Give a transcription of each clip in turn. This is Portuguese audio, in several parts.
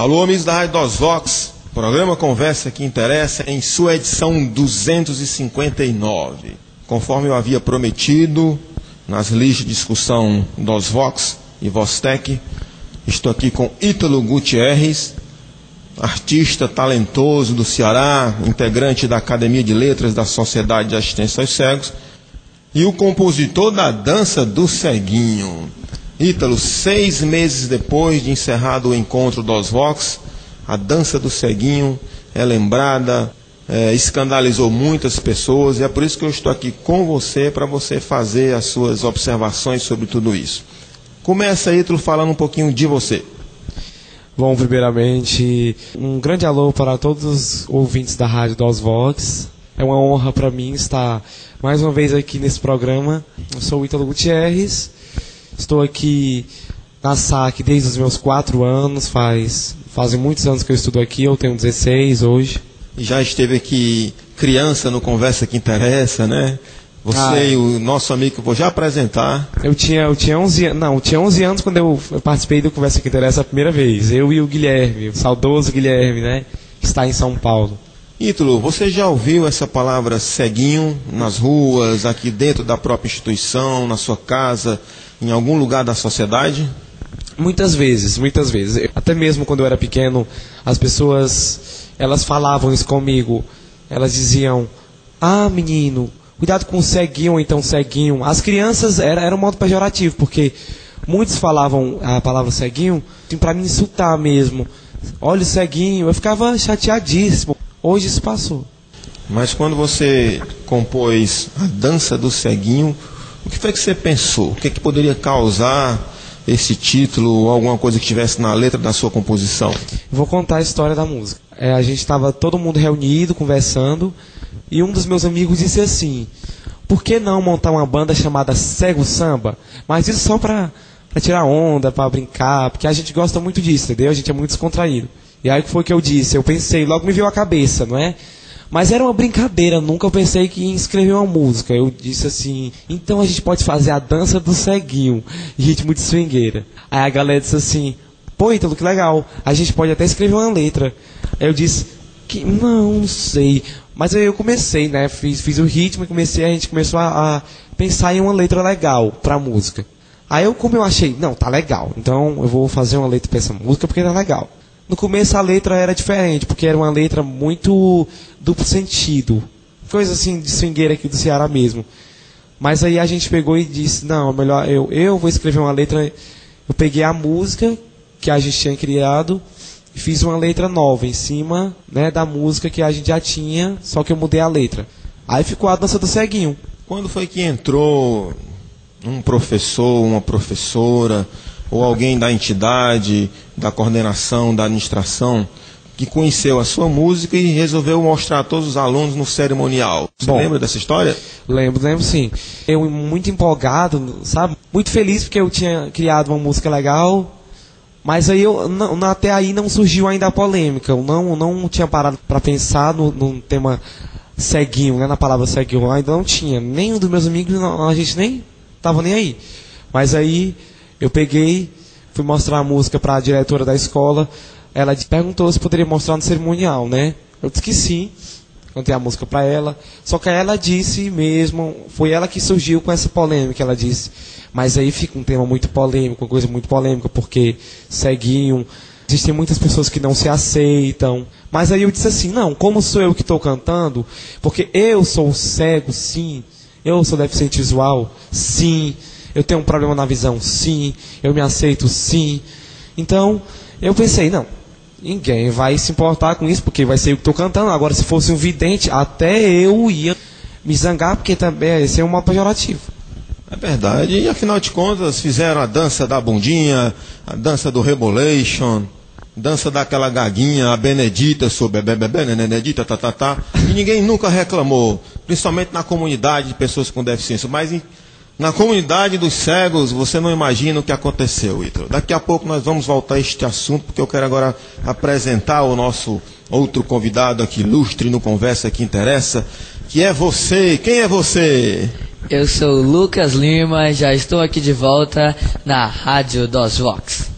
Alô, amigos da Rádio DOSVOX, programa Conversa que Interessa em sua edição 259. Conforme eu havia prometido nas listas de discussão DOSVOX e Vostec, estou aqui com Ítalo Gutierrez, artista talentoso do Ceará, integrante da Academia de Letras da Sociedade de Assistência aos Cegos e o compositor da Dança do Ceguinho. Ítalo, 6 meses depois de encerrado o encontro DOSVOX, a Dança do Ceguinho é lembrada, escandalizou muitas pessoas, e é por isso que eu estou aqui com você, para você fazer as suas observações sobre tudo isso. Começa, Ítalo, falando um pouquinho de você. Bom, primeiramente, um grande alô para todos os ouvintes da Rádio DOSVOX. É uma honra para mim estar mais uma vez aqui nesse programa. Eu sou o Ítalo Gutierrez. Estou aqui na SAC desde os meus 4 anos, fazem muitos anos que eu estudo aqui, eu tenho 16 hoje. Já esteve aqui criança no Conversa que Interessa, né? Você e o nosso amigo que eu vou já apresentar. Eu tinha 11 anos quando eu participei do Conversa que Interessa a primeira vez. Eu e o Guilherme, o saudoso Guilherme, né? Que está em São Paulo. Ítalo, você já ouviu essa palavra ceguinho nas ruas, aqui dentro da própria instituição, na sua casa, em algum lugar da sociedade? Muitas vezes. Até mesmo quando eu era pequeno, as pessoas, elas falavam isso comigo. Elas diziam, menino, cuidado com o ceguinho, ou então ceguinho. As crianças, era um modo pejorativo, porque muitos falavam a palavra ceguinho para me insultar mesmo. Olha o ceguinho, eu ficava chateadíssimo. Hoje isso passou. Mas quando você compôs a Dança do Ceguinho, o que foi que você pensou? O que poderia causar esse título ou alguma coisa que estivesse na letra da sua composição? Vou contar a história da música. A gente estava todo mundo reunido, conversando, e um dos meus amigos disse assim, por que não montar uma banda chamada Cego Samba? Mas isso só para tirar onda, para brincar, porque a gente gosta muito disso, entendeu? A gente é muito descontraído. E aí o que foi que eu disse? Eu pensei, logo me veio à cabeça, não é? Mas era uma brincadeira, nunca eu pensei que ia escrever uma música. Eu disse assim, então a gente pode fazer a Dança do Ceguinho, em ritmo de swingueira. Aí a galera disse assim, pô, Ítalo, que legal, a gente pode até escrever uma letra. Aí eu disse, não sei. Mas aí eu comecei, né, fiz o ritmo e a gente começou a pensar em uma letra legal pra música. Aí como eu achei, não, tá legal, então eu vou fazer uma letra pra essa música porque tá legal. No começo a letra era diferente, porque era uma letra muito duplo sentido. Coisa assim de swingueira aqui do Ceará mesmo. Mas aí a gente pegou e disse, não, melhor eu vou escrever uma letra. Eu peguei a música que a gente tinha criado e fiz uma letra nova em cima, né, da música que a gente já tinha, só que eu mudei a letra. Aí ficou a Dança do Ceguinho. Quando foi que entrou um professor, uma professora, ou alguém da entidade, da coordenação, da administração, que conheceu a sua música e resolveu mostrar a todos os alunos no cerimonial? Você lembra dessa história? Lembro sim. Eu muito empolgado, sabe? Muito feliz porque eu tinha criado uma música legal, mas aí até aí não surgiu ainda a polêmica. Eu não tinha parado para pensar no tema ceguinho, né? Na palavra ceguinho, ainda não tinha. Nenhum dos meus amigos, a gente nem tava nem aí. Mas aí eu peguei, fui mostrar a música para a diretora da escola. Ela perguntou se poderia mostrar no cerimonial, né? Eu disse que sim. Cantei a música para ela. Só que ela disse mesmo, foi ela que surgiu com essa polêmica. Ela disse, mas aí fica um tema muito polêmico, uma coisa muito polêmica, porque ceguinho, existem muitas pessoas que não se aceitam. Mas aí eu disse assim, não, como sou eu que estou cantando, porque eu sou cego, sim. Eu sou deficiente visual, sim. Eu tenho um problema na visão, sim. Eu me aceito, sim. Então, eu pensei, não, ninguém vai se importar com isso, porque vai ser eu que estou cantando. Agora, se fosse um vidente, até eu ia me zangar, porque também esse é um mal pejorativo. É verdade, e afinal de contas, fizeram a dança da bundinha, a dança do rebolation, dança daquela gaguinha, a Benedita, sobre Benedita, e ninguém nunca reclamou, principalmente na comunidade de pessoas com deficiência. Mas na comunidade dos cegos, você não imagina o que aconteceu, Ítalo. Daqui a pouco nós vamos voltar a este assunto, porque eu quero agora apresentar o nosso outro convidado aqui, ilustre no Conversa que Interessa, que é você. Quem é você? Eu sou o Lucas Lima, já estou aqui de volta na Rádio DOSVOX.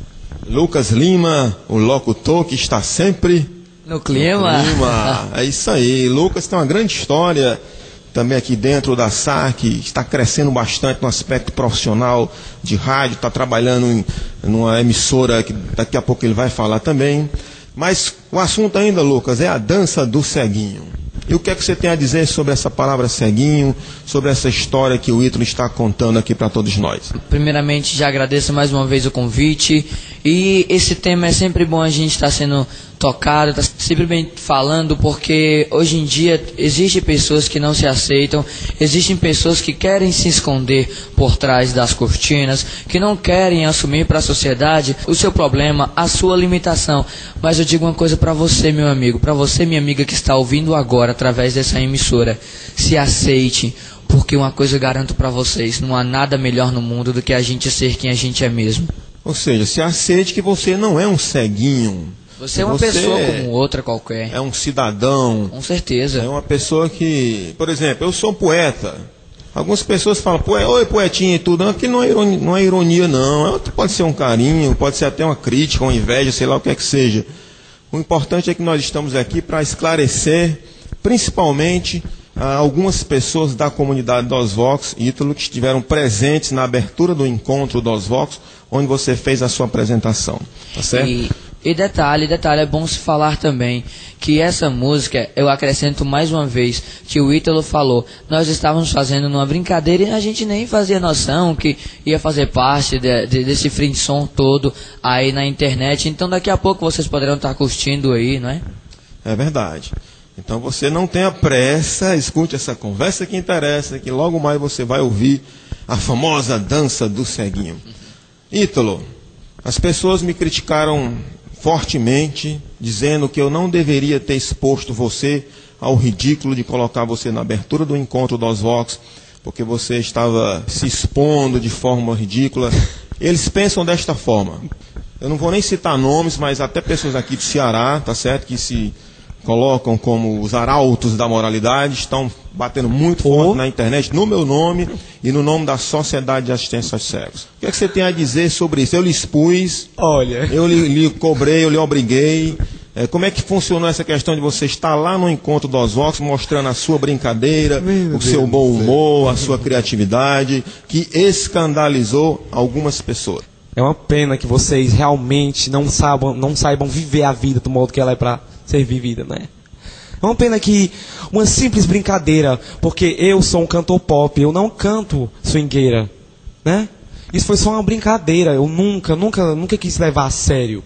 Lucas Lima, o locutor que está sempre no clima. É isso aí. Lucas tem uma grande história também aqui dentro da SAC, está crescendo bastante no aspecto profissional de rádio, está trabalhando numa emissora que daqui a pouco ele vai falar também. Mas o assunto ainda, Lucas, é a dança do ceguinho. E o que é que você tem a dizer sobre essa palavra ceguinho, sobre essa história que o Ítalo está contando aqui para todos nós? Primeiramente, já agradeço mais uma vez o convite. E esse tema é sempre bom a gente estar sendo tocado, está sempre bem falando, porque hoje em dia existem pessoas que não se aceitam, existem pessoas que querem se esconder por trás das cortinas, que não querem assumir para a sociedade o seu problema, a sua limitação. Mas eu digo uma coisa para você, meu amigo, para você, minha amiga, que está ouvindo agora através dessa emissora: se aceite, porque uma coisa eu garanto para vocês: não há nada melhor no mundo do que a gente ser quem a gente é mesmo. Ou seja, se aceite que você não é um ceguinho. Você é uma pessoa como outra qualquer. É um cidadão. Com certeza. É uma pessoa que, por exemplo, eu sou um poeta. Algumas pessoas falam, oi poetinha e tudo. Aquilo não é ironia, não. Pode ser um carinho, pode ser até uma crítica, uma inveja, sei lá o que é que seja. O importante é que nós estamos aqui para esclarecer, principalmente, algumas pessoas da comunidade dos Vox, Ítalo, que estiveram presentes na abertura do encontro dos Vox, onde você fez a sua apresentação. Tá certo? E detalhe, é bom se falar também que essa música, eu acrescento mais uma vez, que o Ítalo falou, nós estávamos fazendo uma brincadeira e a gente nem fazia noção que ia fazer parte desse frisson todo aí na internet. Então daqui a pouco vocês poderão estar curtindo aí, não é? É verdade. Então você não tenha pressa, escute essa conversa que interessa, que logo mais você vai ouvir a famosa dança do ceguinho. Ítalo, as pessoas me criticaram fortemente, dizendo que eu não deveria ter exposto você ao ridículo de colocar você na abertura do encontro dos Vox, porque você estava se expondo de forma ridícula. Eles pensam desta forma. Eu não vou nem citar nomes, mas até pessoas aqui do Ceará, tá certo, que se colocam como os arautos da moralidade, estão batendo muito forte na internet, no meu nome e no nome da Sociedade de Assistência aos Cegos. O que é que você tem a dizer sobre isso? Eu lhe expus, eu lhe cobrei, eu lhe obriguei. Como é que funcionou essa questão de você estar lá no encontro dos Vox, mostrando a sua brincadeira, seu bom humor, a sua criatividade, que escandalizou algumas pessoas? É uma pena que vocês realmente não saibam viver a vida do modo que ela é para ser vivida, né? É uma pena que uma simples brincadeira, porque eu sou um cantor pop, eu não canto swingueira, né? Isso foi só uma brincadeira, eu nunca quis levar a sério.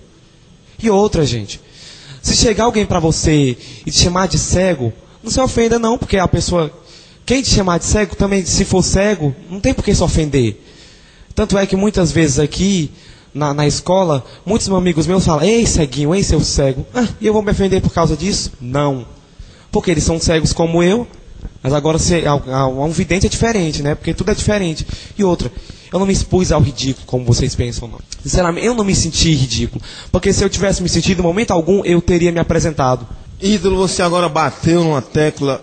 E outra, gente, se chegar alguém pra você e te chamar de cego, não se ofenda não, porque a pessoa, quem te chamar de cego também, se for cego, não tem por que se ofender. Tanto é que muitas vezes aqui na escola, muitos amigos meus falam, ei ceguinho, ei seu cego. E eu vou me ofender por causa disso? Não. Porque eles são cegos como eu, mas agora um vidente é diferente, né? Porque tudo é diferente. E outra, eu não me expus ao ridículo, como vocês pensam, não. Sinceramente, eu não me senti ridículo. Porque se eu tivesse me sentido, em momento algum, eu teria me apresentado. Ítalo, você agora bateu numa tecla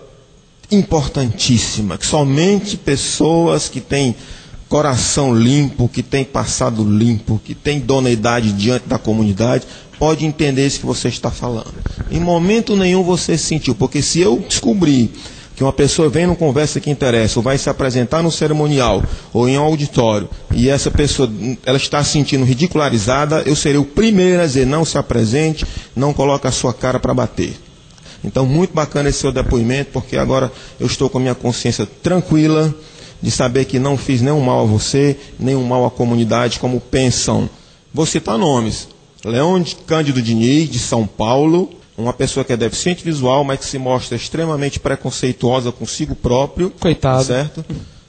importantíssima, que somente pessoas que têm coração limpo, que tem passado limpo, que tem idoneidade diante da comunidade, pode entender isso que você está falando. Em momento nenhum você sentiu, porque se eu descobrir que uma pessoa vem numa conversa que interessa, ou vai se apresentar no cerimonial, ou em um auditório, e essa pessoa ela está se sentindo ridicularizada, eu serei o primeiro a dizer, não se apresente, não coloque a sua cara para bater. Então, muito bacana esse seu depoimento, porque agora eu estou com a minha consciência tranquila, de saber que não fiz nenhum mal a você, nenhum mal à comunidade, como pensam. Vou citar nomes. Leonde Cândido Diniz, de São Paulo, uma pessoa que é deficiente visual, mas que se mostra extremamente preconceituosa consigo próprio. Coitado. Certo?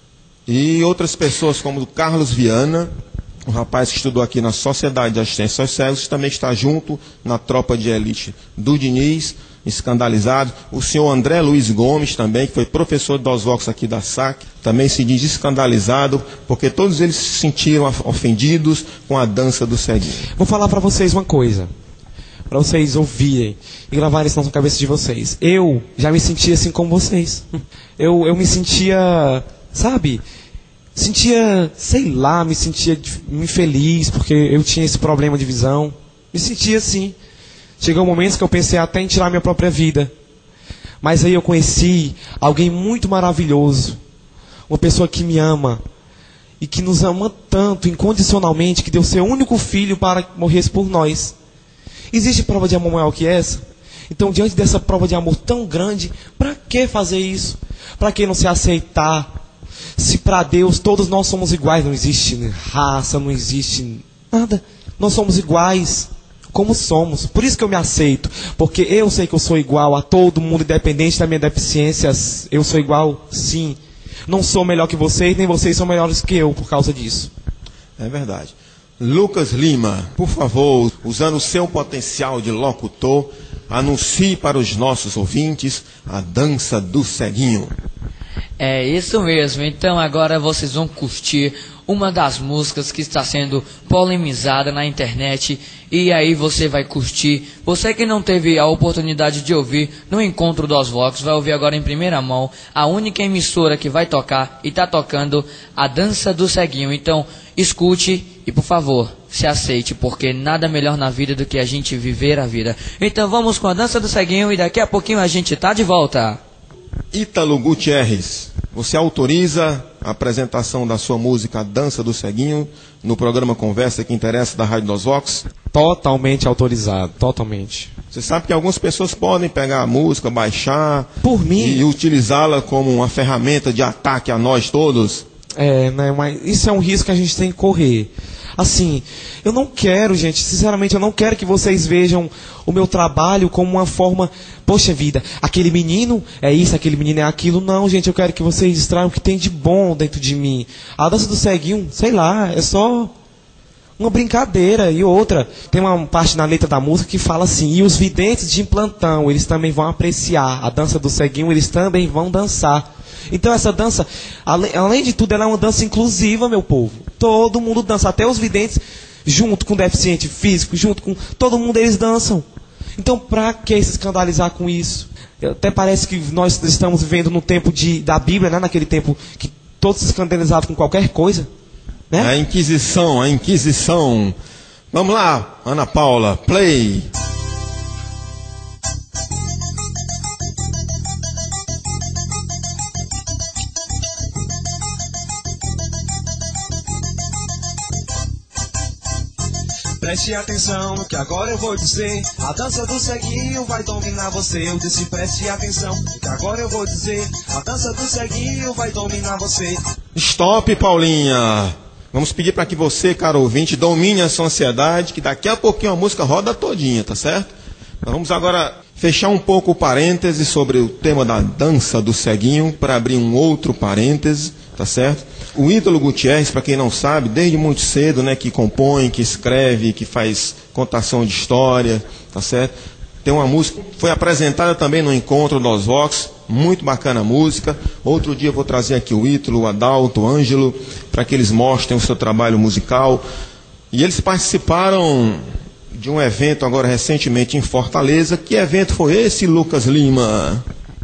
E outras pessoas como o Carlos Viana, um rapaz que estudou aqui na Sociedade de Assistência aos Cegos, que também está junto na tropa de elite do Diniz, escandalizado. O senhor André Luiz Gomes também, que foi professor dos Vox aqui da SAC, também se diz escandalizado, porque todos eles se sentiram ofendidos com a dança do ceguinho. Vou falar para vocês uma coisa, para vocês ouvirem e gravarem isso na cabeça de vocês. Eu já me sentia assim como vocês. Eu me sentia, sabe, sentia, sei lá, me sentia infeliz porque eu tinha esse problema de visão. Me sentia assim. Chegou momentos que eu pensei até em tirar minha própria vida. Mas aí eu conheci alguém muito maravilhoso. Uma pessoa que me ama. E que nos ama tanto, incondicionalmente, que deu seu único filho para que morresse por nós. Existe prova de amor maior que essa? Então, diante dessa prova de amor tão grande, para que fazer isso? Para que não se aceitar? Se para Deus todos nós somos iguais, não existe raça, não existe nada. Nós somos iguais, como somos. Por isso que eu me aceito. Porque eu sei que eu sou igual a todo mundo, independente da minha deficiência. Eu sou igual, sim. Não sou melhor que vocês, nem vocês são melhores que eu por causa disso. É verdade. Lucas Lima, por favor, usando o seu potencial de locutor, anuncie para os nossos ouvintes a dança do ceguinho. É isso mesmo, então agora vocês vão curtir uma das músicas que está sendo polemizada na internet, e aí você vai curtir. Você que não teve a oportunidade de ouvir no encontro dos Vox, vai ouvir agora em primeira mão a única emissora que vai tocar e está tocando a dança do ceguinho. Então escute e, por favor, se aceite, porque nada melhor na vida do que a gente viver a vida. Então vamos com a dança do ceguinho e daqui a pouquinho a gente tá de volta. Ítalo Gutierrez, você autoriza a apresentação da sua música A Dança do Ceguinho no programa Conversa que Interessa da Rádio dos Vox? Totalmente autorizado, totalmente. Você sabe que algumas pessoas podem pegar a música, baixar Por mim, e utilizá-la como uma ferramenta de ataque a nós todos? né, mas isso é um risco que a gente tem que correr. Assim, eu não quero, gente, sinceramente, eu não quero que vocês vejam o meu trabalho como uma forma, poxa vida, aquele menino é isso, aquele menino é aquilo. Não, gente, eu quero que vocês extraiam o que tem de bom dentro de mim. A dança do ceguinho, sei lá, é só uma brincadeira. E outra, tem uma parte na letra da música que fala assim: e os videntes de implantão, eles também vão apreciar a dança do ceguinho, eles também vão dançar. Então essa dança, além de tudo, ela é uma dança inclusiva, meu povo. Todo mundo dança, até os videntes, junto com o deficiente físico, junto com todo mundo, eles dançam. Então pra que se escandalizar com isso? Até parece que nós estamos vivendo no tempo da Bíblia, né? Naquele tempo que todos se escandalizavam com qualquer coisa, né? A Inquisição, a Inquisição. Vamos lá, Ana Paula, play. Preste atenção no que agora eu vou dizer. A dança do ceguinho vai dominar você. Eu disse preste atenção no que agora eu vou dizer. A dança do ceguinho vai dominar você. Stop, Paulinha. Vamos pedir para que você, caro ouvinte, domine a sua ansiedade, que daqui a pouquinho a música roda todinha, tá certo? Nós vamos agora fechar um pouco o parêntese sobre o tema da dança do ceguinho, para abrir um outro parêntese, tá certo? O Ítalo Gutierrez, para quem não sabe, desde muito cedo, né, que compõe, que escreve, que faz contação de história, tá certo? Tem uma música, foi apresentada também no encontro dos Vox, muito bacana a música. Outro dia eu vou trazer aqui o Ítalo, o Adalto, o Ângelo, para que eles mostrem o seu trabalho musical. E eles participaram de um evento agora recentemente em Fortaleza. Que evento foi esse, Lucas Lima?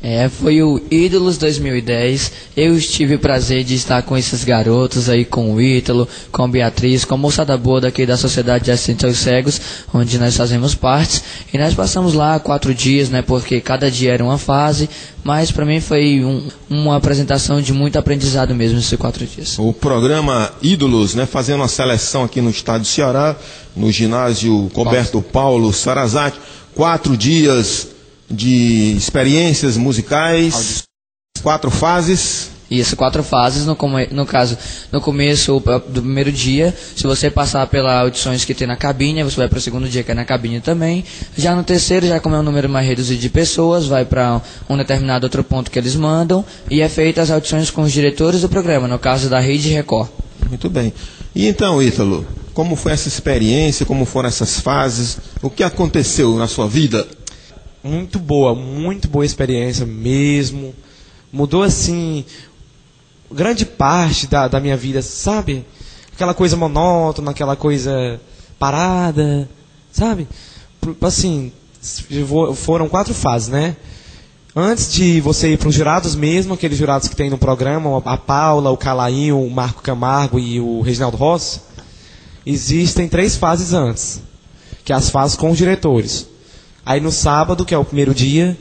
Foi o Ídolos 2010. Eu tive o prazer de estar com esses garotos aí, com o Ítalo, com a Beatriz, com a moçada boa daqui da Sociedade de Assistentes aos Cegos, onde nós fazemos parte. E nós passamos lá 4 dias, né, porque cada dia era uma fase, mas para mim foi uma apresentação de muito aprendizado mesmo esses 4 dias. O programa Ídolos, né, fazendo uma seleção aqui no estado do Ceará, no ginásio Roberto Paulo Sarazate, 4 dias de experiências musicais, 4 fases. Isso, 4 fases. No caso, no começo do primeiro dia, se você passar pelas audições que tem na cabine, você vai para o segundo dia, que é na cabine também. Já no terceiro, já como é um número mais reduzido de pessoas, vai para um determinado outro ponto que eles mandam, e é feita as audições com os diretores do programa, no caso da Rede Record. Muito bem. E então, Ítalo, como foi essa experiência, como foram essas fases, o que aconteceu na sua vida? Muito boa experiência mesmo. Mudou assim grande parte da minha vida, sabe? Aquela coisa monótona, aquela coisa parada, sabe? Assim, foram 4 fases, né? Antes de você ir para os jurados mesmo, aqueles jurados que tem no programa, a Paula, o Calainho, o Marco Camargo e o Reginaldo Rossi, existem 3 fases antes, que é as fases com os diretores. Aí no sábado, que é o primeiro dia,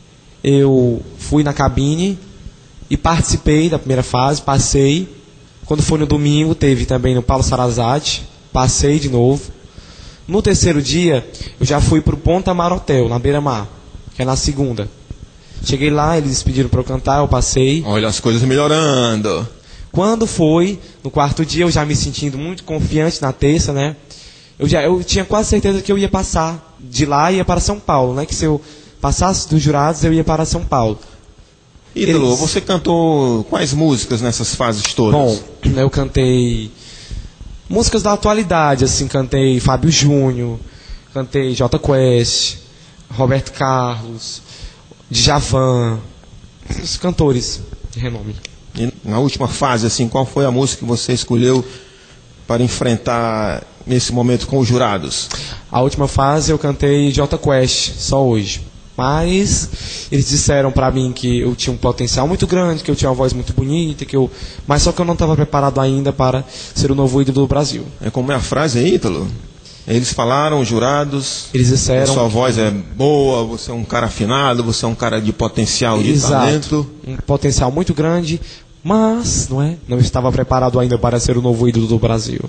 eu fui na cabine e participei da primeira fase, passei. Quando foi no domingo, teve também no Paulo Sarazate, passei de novo. No terceiro dia, eu já fui para o Ponta Mar Hotel, na Beira-Mar, que é na segunda. Cheguei lá, eles pediram para eu cantar, eu passei. Olha as coisas melhorando. Quando foi, no quarto dia, eu já me sentindo muito confiante na terça, né? Eu tinha quase certeza que eu ia passar de lá e ia para São Paulo, né? Que se eu passasse dos jurados, eu ia para São Paulo. Ítalo, você cantou quais músicas nessas fases todas? Bom, eu cantei músicas da atualidade, assim, cantei Fábio Júnior, cantei Jota Quest, Roberto Carlos, Djavan, esses cantores de renome. E na última fase, assim, qual foi a música que você escolheu para enfrentar nesse momento com os jurados? A última fase eu cantei Jota Quest, só hoje. Mas eles disseram pra mim que eu tinha um potencial muito grande, que eu tinha uma voz muito bonita, mas só que eu não estava preparado ainda para ser o novo ídolo do Brasil. É como é a frase aí, Ítalo? Eles falaram, os jurados, eles disseram, sua voz é boa, você é um cara afinado, você é um cara de potencial, de talento. Um potencial muito grande, mas não estava preparado ainda para ser o novo ídolo do Brasil.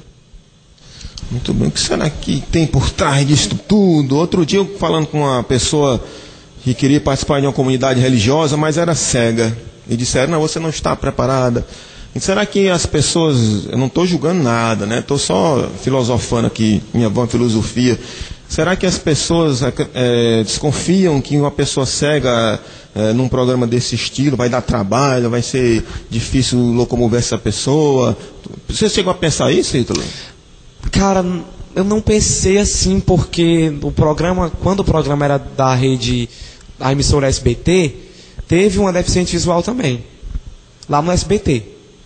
Muito bem, o que será que tem por trás disso tudo? Outro dia eu falando com uma pessoa que queria participar de uma comunidade religiosa, mas era cega. E disseram, não, você não está preparada. E será que as pessoas, eu não estou julgando nada, né? Estou só filosofando aqui, minha boa filosofia. Será que as pessoas desconfiam que uma pessoa cega num programa desse estilo vai dar trabalho, vai ser difícil locomover essa pessoa? Você chegou a pensar isso, Ítalo? Cara, eu não pensei assim, porque quando o programa era da rede, a emissora SBT, teve uma deficiente visual também, lá no SBT.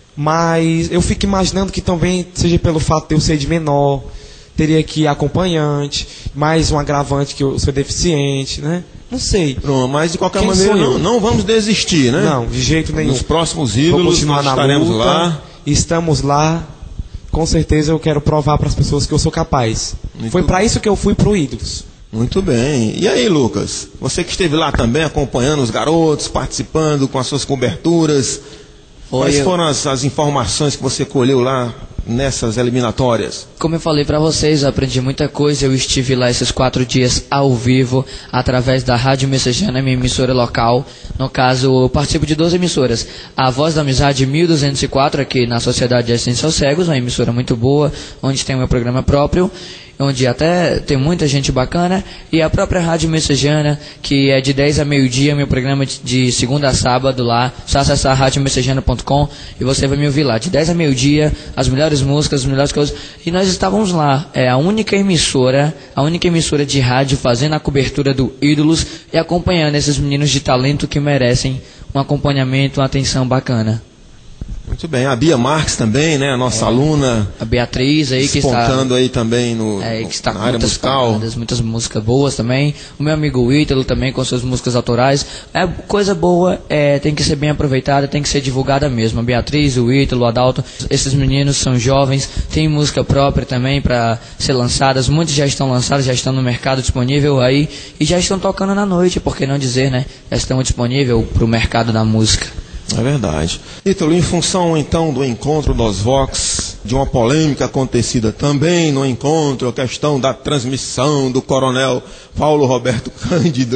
Mas eu fico imaginando que também seja pelo fato de eu ser de menor, teria que ir acompanhante, mais um agravante que eu sou deficiente, né? Não sei. Pronto, mas de qualquer maneira não vamos desistir, né? Não, de jeito nenhum. Nos próximos ídolos nós estaremos lá. Estamos lá. Com certeza eu quero provar para as pessoas que eu sou capaz. Foi para isso que eu fui pro Ídolos. Muito bem. E aí, Lucas? Você que esteve lá também acompanhando os garotos, participando com as suas coberturas. Quais foram as informações que você colheu lá nessas eliminatórias? Como eu falei para vocês, eu aprendi muita coisa. Eu estive lá esses 4 dias ao vivo, através da Rádio Messejana, minha emissora local. No caso, eu participo de 2 emissoras. A Voz da Amizade 1204, aqui na Sociedade de Assistência aos Cegos, uma emissora muito boa, onde tem o meu programa próprio, onde até tem muita gente bacana, e a própria Rádio Messejana, que é de 10 a meio-dia, meu programa de segunda a sábado lá. Só acessar radiomessejana.com e você vai me ouvir lá, de 10 a meio-dia, as melhores músicas, as melhores coisas. E nós estávamos lá, a única emissora de rádio fazendo a cobertura do Ídolos e acompanhando esses meninos de talento que merecem um acompanhamento, uma atenção bacana. Muito bem, a Bia Marques também, né, a nossa aluna. A Beatriz aí que está despontando aí também na área musical. Muitas músicas boas também. O meu amigo Ítalo também com suas músicas autorais. Coisa boa, tem que ser bem aproveitada, tem que ser divulgada mesmo. A Beatriz, o Ítalo, o Adalto, esses meninos são jovens, têm música própria também para ser lançadas. Muitos já estão lançados, já estão no mercado disponível aí e já estão tocando na noite, por que não dizer, né? Já estão disponíveis para o mercado da música. É verdade. Ítalo, em função então do encontro dos Vox, de uma polêmica acontecida também no encontro, a questão da transmissão do coronel Paulo Roberto Cândido.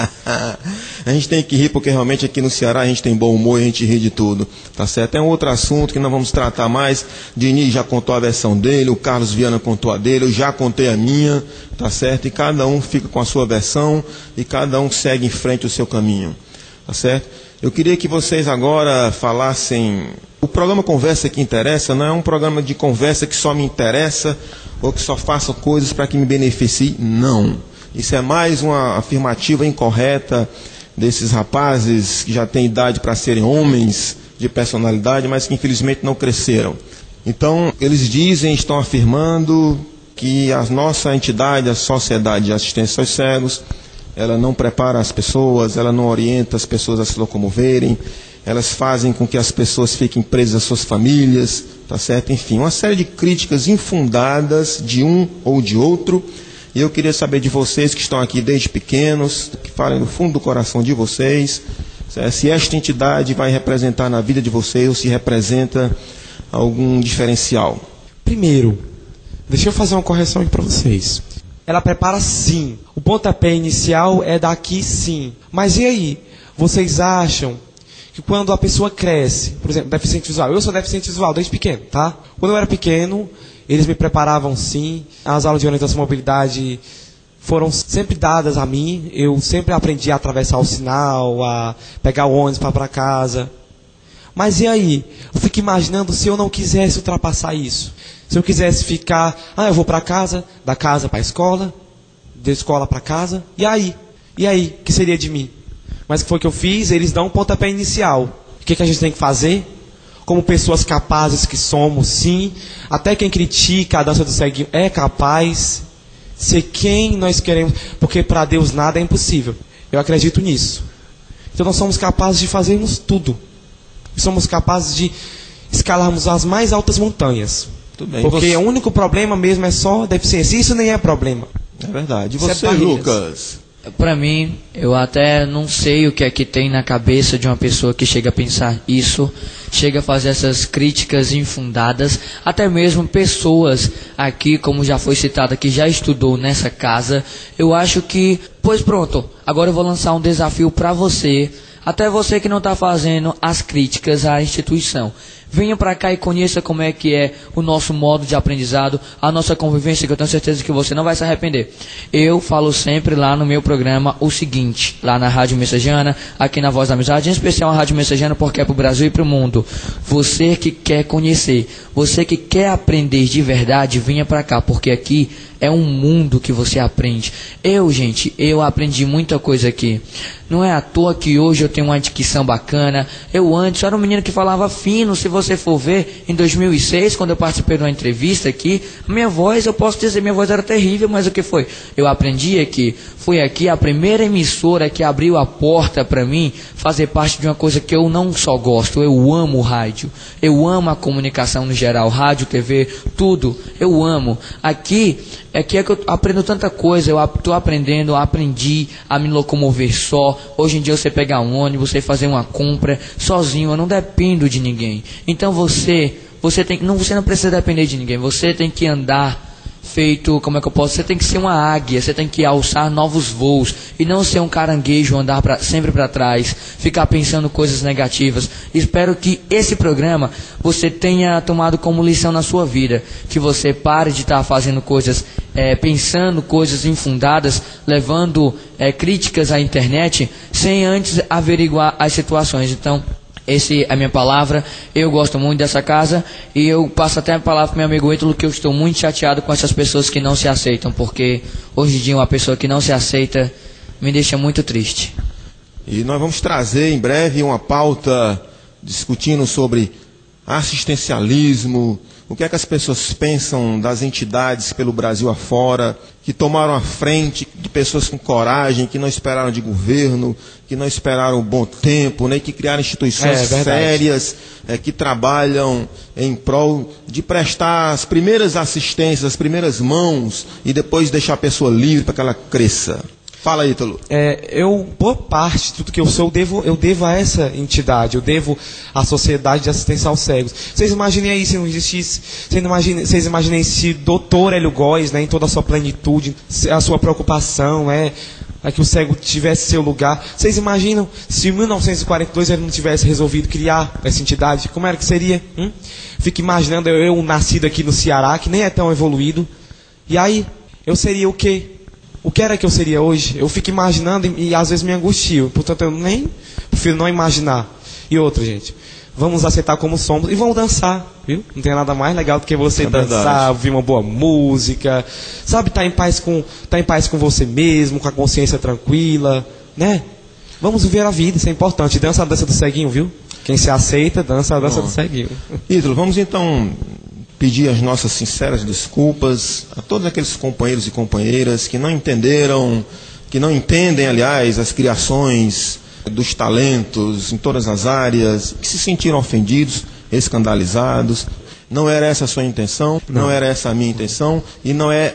A gente tem que rir porque realmente aqui no Ceará a gente tem bom humor e a gente ri de tudo, tá certo? É um outro assunto que nós vamos tratar mais. Diniz já contou a versão dele, o Carlos Viana contou a dele, eu já contei a minha, tá certo? E cada um fica com a sua versão e cada um segue em frente o seu caminho, tá certo? Eu queria que vocês agora falassem. O programa Conversa que Interessa não é um programa de conversa que só me interessa ou que só faça coisas para que me beneficie. Não. Isso é mais uma afirmativa incorreta desses rapazes que já têm idade para serem homens de personalidade, mas que infelizmente não cresceram. Então, eles estão afirmando que a nossa entidade, a Sociedade de Assistência aos Cegos, ela não prepara as pessoas, ela não orienta as pessoas a se locomoverem, elas fazem com que as pessoas fiquem presas às suas famílias, tá certo? Enfim, uma série de críticas infundadas de um ou de outro. E eu queria saber de vocês que estão aqui desde pequenos, que falem do fundo do coração de vocês, se esta entidade vai representar na vida de vocês ou se representa algum diferencial. Primeiro, deixa eu fazer uma correção aqui para vocês. Ela prepara sim. O pontapé inicial é daqui sim. Mas e aí? Vocês acham que quando a pessoa cresce, por exemplo, deficiente visual, eu sou deficiente visual desde pequeno, tá? Quando eu era pequeno, eles me preparavam sim. As aulas de orientação à mobilidade foram sempre dadas a mim. Eu sempre aprendi a atravessar o sinal, a pegar o ônibus para casa. Mas e aí? Eu fico imaginando se eu não quisesse ultrapassar isso. Se eu quisesse ficar, eu vou para casa, da casa para a escola, da escola para casa, e aí? E aí? O que seria de mim? Mas o que foi que eu fiz? Eles dão um pontapé inicial. O que a gente tem que fazer? Como pessoas capazes que somos, sim. Até quem critica a dança do ceguinho é capaz. Ser quem nós queremos. Porque para Deus nada é impossível. Eu acredito nisso. Então nós somos capazes de fazermos tudo. Somos capazes de escalarmos as mais altas montanhas. Tudo bem. Porque o único problema mesmo é só deficiência. Isso nem é problema. É verdade. E você, Lucas? Para mim, eu até não sei o que é que tem na cabeça de uma pessoa que chega a pensar isso, chega a fazer essas críticas infundadas, até mesmo pessoas aqui, como já foi citado, que já estudou nessa casa. Eu acho que, pois pronto, agora eu vou lançar um desafio para você, até você que não está fazendo as críticas à instituição. Venha para cá e conheça como é que é o nosso modo de aprendizado, a nossa convivência, que eu tenho certeza que você não vai se arrepender. Eu falo sempre lá no meu programa o seguinte, lá na Rádio Messejana, aqui na Voz da Amizade, em especial a Rádio Messejana porque é para o Brasil e para o mundo. Você que quer conhecer, você que quer aprender de verdade, venha para cá, porque aqui é um mundo que você aprende. Eu aprendi muita coisa aqui. Não é à toa que hoje eu tenho uma dicção bacana. Eu antes era um menino que falava fino. Se você for ver, em 2006, quando eu participei de uma entrevista aqui, minha voz, eu posso dizer, minha voz era terrível, mas o que foi? Eu aprendi aqui. Foi aqui a primeira emissora que abriu a porta para mim fazer parte de uma coisa que eu não só gosto. Eu amo o rádio. Eu amo a comunicação no geral. Rádio, TV, tudo. Eu amo. Aqui é que eu aprendo tanta coisa. Eu estou aprendendo, aprendi a me locomover só. Hoje em dia você pegar um ônibus, você fazer uma compra sozinho, eu não dependo de ninguém. Então você não precisa depender de ninguém. Você tem que andar feito, você tem que ser uma águia, você tem que alçar novos voos e não ser um caranguejo, andar sempre para trás, ficar pensando coisas negativas. Espero que esse programa você tenha tomado como lição na sua vida, que você pare de estar fazendo coisas, pensando coisas infundadas, levando críticas à internet, sem antes averiguar as situações. Então, essa é a minha palavra. Eu gosto muito dessa casa e eu passo até a palavra para meu amigo Ítalo, que eu estou muito chateado com essas pessoas que não se aceitam, porque hoje em dia uma pessoa que não se aceita me deixa muito triste. E nós vamos trazer em breve uma pauta discutindo sobre assistencialismo, o que é que as pessoas pensam das entidades pelo Brasil afora, que tomaram a frente, de pessoas com coragem, que não esperaram de governo, que não esperaram um bom tempo, né, que criaram instituições sérias, que trabalham em prol de prestar as primeiras assistências, as primeiras mãos, e depois deixar a pessoa livre para que ela cresça. Fala, Ítalo. Boa parte de tudo que eu sou, eu devo a essa entidade, eu devo à Sociedade de Assistência aos Cegos. Vocês imaginem aí se não existisse, vocês imaginem se Dr. Hélio Góes, né, em toda a sua plenitude, a sua preocupação é que o cego tivesse seu lugar. Vocês imaginam se em 1942 ele não tivesse resolvido criar essa entidade, como era que seria? Fico imaginando eu nascido aqui no Ceará, que nem é tão evoluído, e aí eu seria o quê? O que era que eu seria hoje? Eu fico imaginando e às vezes me angustio. Portanto, eu nem prefiro não imaginar. E outra, gente, vamos aceitar como somos e vamos dançar, viu? Não tem nada mais legal do que você dançar, ouvir uma boa música, sabe, tá em paz com você mesmo, com a consciência tranquila, né? Vamos viver a vida, isso é importante. Dança a dança do ceguinho, viu? Quem se aceita, dança a dança do ceguinho. Ítalo, vamos então pedir as nossas sinceras desculpas a todos aqueles companheiros e companheiras que não entenderam que não entendem, aliás, as criações dos talentos em todas as áreas, que se sentiram ofendidos, escandalizados. Não era essa a sua intenção, não era essa a minha intenção, e não é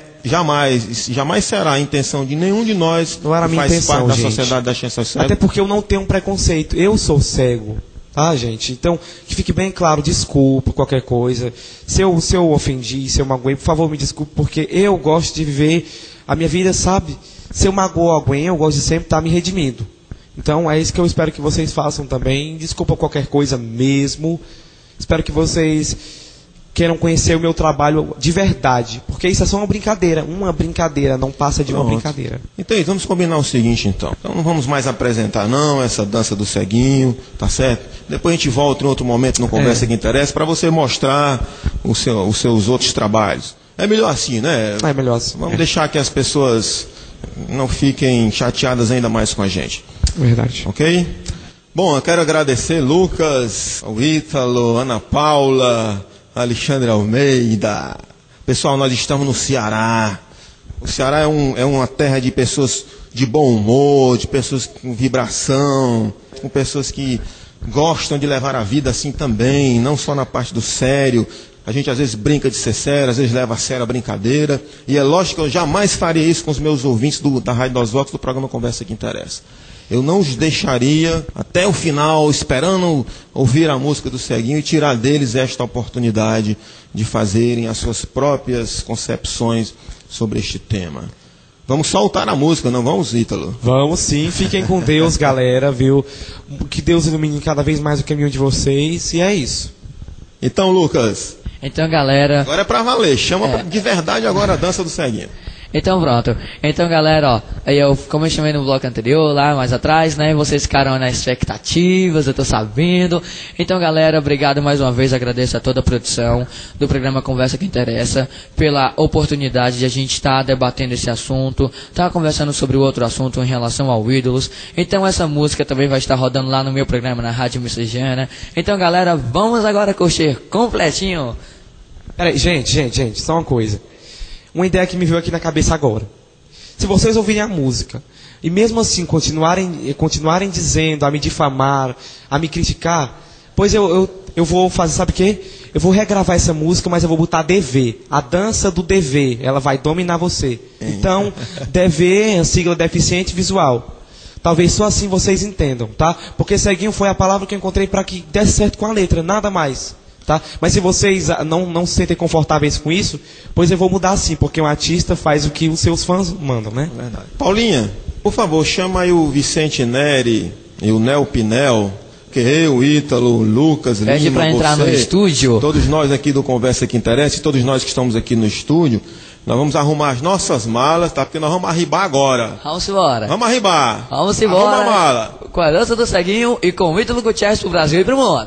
jamais será a intenção de nenhum de nós não era a minha que faz intenção, parte gente. da sociedade das ciências cegas. Até porque eu não tenho um preconceito, eu sou cego, tá, gente? Então, que fique bem claro, desculpa qualquer coisa. Se eu ofendi, se eu magoei, por favor, me desculpe, porque eu gosto de viver a minha vida, sabe? Se eu magoou alguém, eu gosto de sempre estar me redimindo. Então, é isso que eu espero que vocês façam também. Desculpa qualquer coisa mesmo. Espero que vocês queiram conhecer o meu trabalho de verdade. Porque isso é só uma brincadeira. Uma brincadeira, não passa de uma brincadeira. Então, vamos combinar o seguinte, então. Então, não vamos mais apresentar, não, essa dança do ceguinho, tá certo? Depois a gente volta em outro momento, no Conversa que Interessa, para você mostrar os seus outros trabalhos. É melhor assim, né? É melhor assim. Vamos deixar que as pessoas não fiquem chateadas ainda mais com a gente. Verdade. Ok? Bom, eu quero agradecer Lucas, o Ítalo, Ana Paula, Alexandre Almeida. Pessoal, nós estamos no Ceará. O Ceará é uma terra de pessoas de bom humor, de pessoas com vibração, com pessoas que gostam de levar a vida assim também, não só na parte do sério. A gente às vezes brinca de ser sério, às vezes leva a sério a brincadeira. E é lógico que eu jamais faria isso com os meus ouvintes da Rádio dos Vox, do programa Conversa que Interessa. Eu não os deixaria até o final, esperando ouvir a música do Ceguinho e tirar deles esta oportunidade de fazerem as suas próprias concepções sobre este tema. Vamos soltar a música, não vamos, Ítalo? Vamos sim, fiquem com Deus, galera, viu? Que Deus ilumine cada vez mais o caminho de vocês, e é isso. Então, Lucas... Então, galera... Agora é pra valer, chama de verdade agora a dança do ceguinho. Então, pronto. Então, galera, ó, como eu chamei no bloco anterior, lá mais atrás, né, vocês ficaram nas expectativas, eu tô sabendo. Então, galera, obrigado mais uma vez, agradeço a toda a produção do programa Conversa que Interessa, pela oportunidade de a gente estar debatendo esse assunto, estar conversando sobre o outro assunto em relação ao Ídolos. Então, essa música também vai estar rodando lá no meu programa, na Rádio Messejana. Então, galera, vamos agora curtir completinho. Peraí, gente, só uma coisa. Uma ideia que me veio aqui na cabeça agora. Se vocês ouvirem a música e mesmo assim continuarem dizendo, a me difamar, a me criticar, pois eu vou fazer, sabe o quê? Eu vou regravar essa música, mas eu vou botar DV. A dança do DV, ela vai dominar você. Então, DV é a sigla deficiente visual. Talvez só assim vocês entendam, tá? Porque ceguinho foi a palavra que eu encontrei para que desse certo com a letra, nada mais. Tá? Mas se vocês não se sentem confortáveis com isso, pois eu vou mudar sim, porque um artista faz o que os seus fãs mandam, né? Verdade. Paulinha, por favor, chama aí o Vicente Neri e o Nel Pinel, que eu, Ítalo, o Lucas, pede Lima, para entrar no estúdio. Todos nós aqui do Conversa que Interessa, e todos nós que estamos aqui no estúdio, nós vamos arrumar as nossas malas, tá? Porque nós vamos arribar agora. Vamos embora. Vamos arribar. Vamos embora. Arruma a mala. Com a dança do ceguinho e com o Ítalo Gutierrez pro Brasil e pro mundo.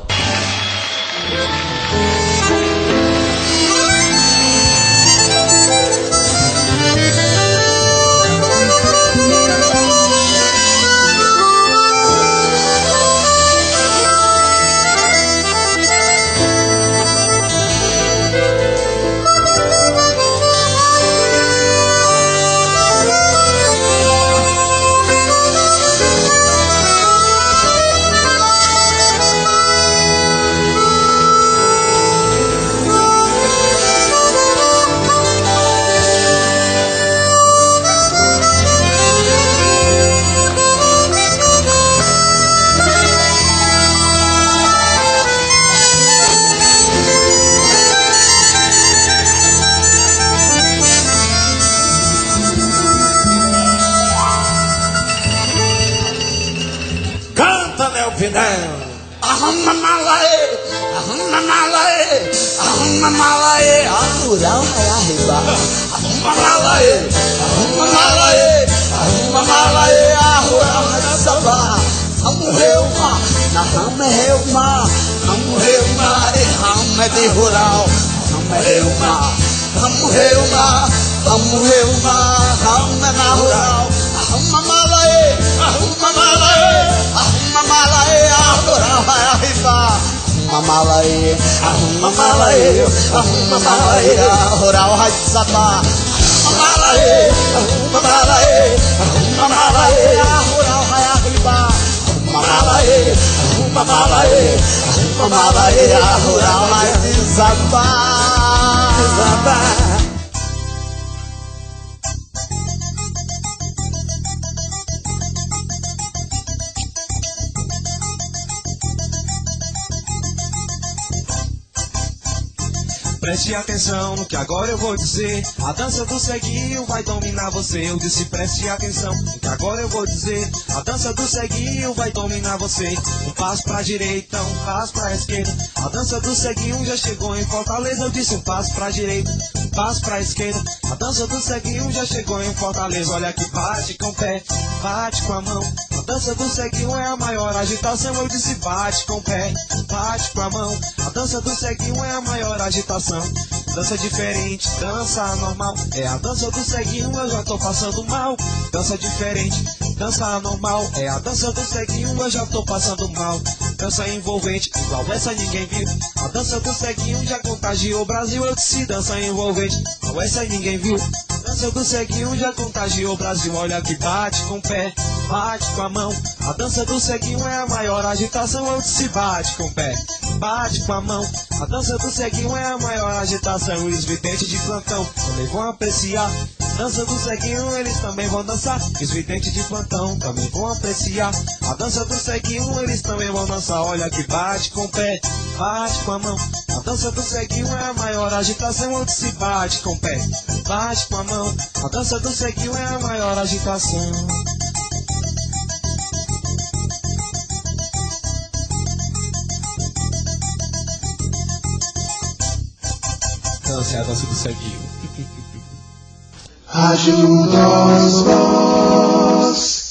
Arruma mala aí, a rural vai arribar. Arruma mala aí, a rural vai salvar. Vamos reumar, na rama é reumar. Vamos reumar, e rama é de rural. Rama é reumar, vamos reumar, rama é na rural. Arruma mala aí, a rural vai arribar. Arruma mala aí, a rural vai desabar. Arruma mala aí, arruma mala, rural, raia, riba. Arruma mala, arruma mala, arruma mala, rural, raia, desaba. Preste atenção no que agora eu vou dizer. A dança do ceguinho vai dominar você. Eu disse preste atenção no que agora eu vou dizer. A dança do ceguinho vai dominar você. Um passo pra direita, um passo pra esquerda. A dança do ceguinho já chegou em Fortaleza. Eu disse um passo pra direita, um passo pra esquerda. A dança do ceguinho já chegou em Fortaleza. Olha que bate com o pé, bate com a mão. A dança do ceguinho é a maior agitação. Eu disse bate com o pé, bate com a mão. A dança do ceguinho é a maior agitação. Dança diferente, dança anormal. É a dança do ceguinho, eu já tô passando mal. Dança diferente, dança anormal. É a dança do ceguinho, eu já tô passando mal. Dança envolvente, igual essa ninguém viu. A dança do ceguinho já contagiou o Brasil. Eu disse dança envolvente, igual essa ninguém viu. A dança do ceguinho já contagiou o Brasil. Olha que bate com o pé, bate com a mão. A dança do ceguinho é a maior agitação. Eu disse bate com o pé, bate com a mão. A dança do ceguinho é a maior agitação. E os videntes de plantão também vão apreciar. A dança do ceguinho eles também vão dançar. E os videntes de plantão também vão apreciar. A dança do ceguinho eles também vão dançar. Olha que bate com o pé, bate com a mão. A dança do ceguinho é a maior agitação. Onde se bate com o pé, bate com a mão. A dança do ceguinho é a maior agitação. Dança é a dança do ceguinho. Ajuda os vós.